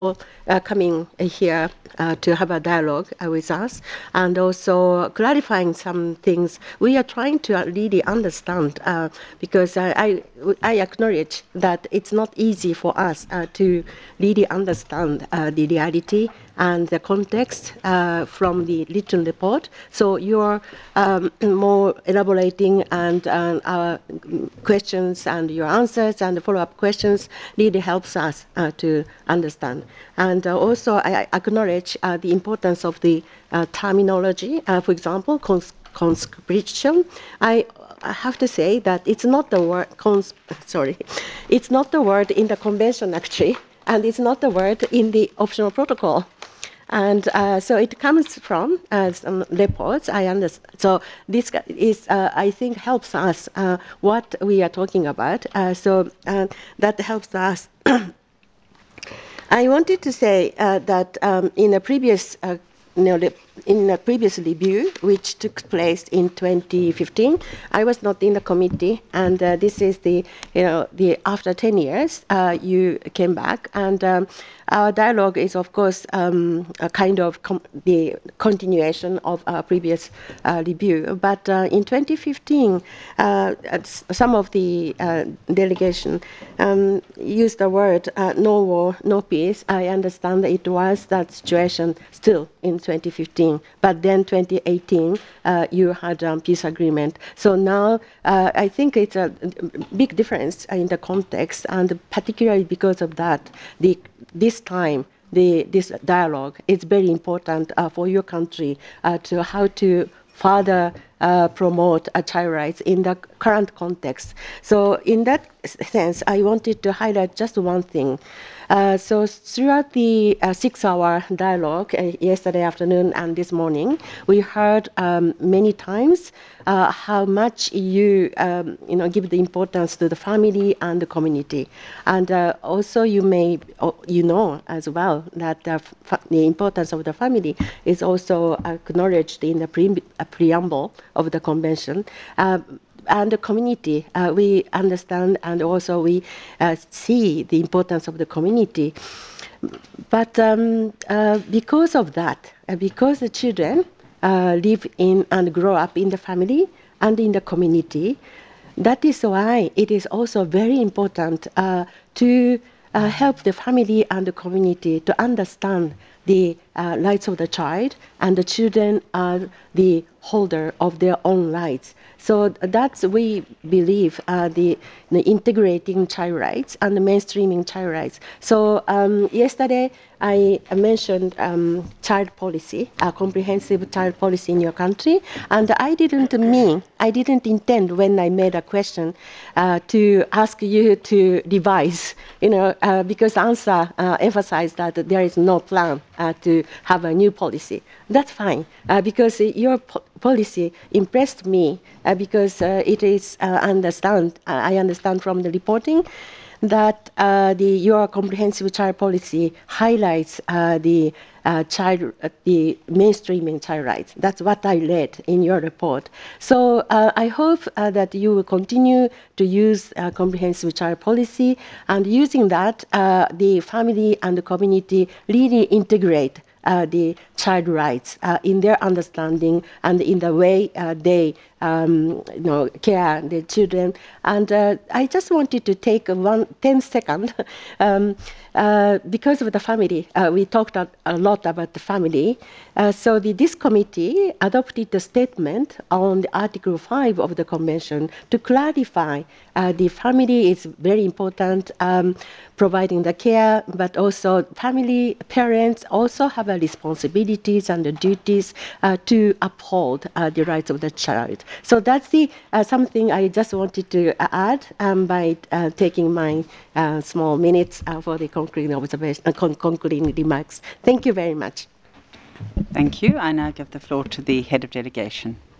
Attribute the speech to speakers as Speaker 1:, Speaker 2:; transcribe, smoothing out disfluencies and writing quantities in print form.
Speaker 1: for coming here to have a dialogue with us and also clarifying some things. We are trying to really understand because I acknowledge that it's not easy for us to really understand the reality and the context from the written report. So you're more elaborating and our questions and your answers and the follow-up questions really helps us to understand. And also I acknowledge the importance of the terminology. For example, conscription. I have to say that it's not the word it's not the word in the convention actually, and it's not the word in the optional protocol. And so it comes from some reports, I understand. So this is, I think, helps us what we are talking about. So that helps us. I wanted to say that in a previous in a previous review, which took place in 2015, I was not in the committee, and this is the after 10 years you came back, and our dialogue is of course a kind of the continuation of our previous review. But in 2015, some of the delegation used the word no war, no peace. I understand that it was that situation still in 2015, but then 2018 you had peace agreement. So now I think it's a big difference in the context, and particularly because of that, this time this dialogue is very important for your country to how to further promote child rights in the current context. So in that sense, I wanted to highlight just one thing. So throughout the 6-hour dialogue yesterday afternoon and this morning, we heard many times how much you give the importance to the family and the community, and also you know as well that the importance of the family is also acknowledged in the preamble of the convention. And the community, we understand, and also we see the importance of the community. But because of that, because the children live in and grow up in the family and in the community, that is why it is also very important to help the family and the community to understand the rights of the child, and the children are the holder of their own rights. So that's, we believe, the integrating child rights and the mainstreaming child rights. So yesterday I mentioned child policy, a comprehensive child policy in your country, and I didn't intend when I made a question to ask you to revise, because answer emphasized that there is no plan to have a new policy. That's fine, because your policy impressed me, because it is I understand from the reporting that your comprehensive child policy highlights the mainstreaming child rights. That's what I read in your report. So I hope that you will continue to use comprehensive child policy, and using that, the family and the community really integrate the child rights in their understanding and in the way they care the children. And I just wanted to take 10 seconds because of the family. We talked a lot about the family. So this committee adopted a statement on the Article 5 of the Convention to clarify the family is very important, providing the care, but also family parents also have responsibilities and the duties to uphold the rights of the child. So that's something I just wanted to add by taking my small minutes for the concluding observation, concluding remarks. Thank you very much.
Speaker 2: Thank you. I now give the floor to the head of delegation.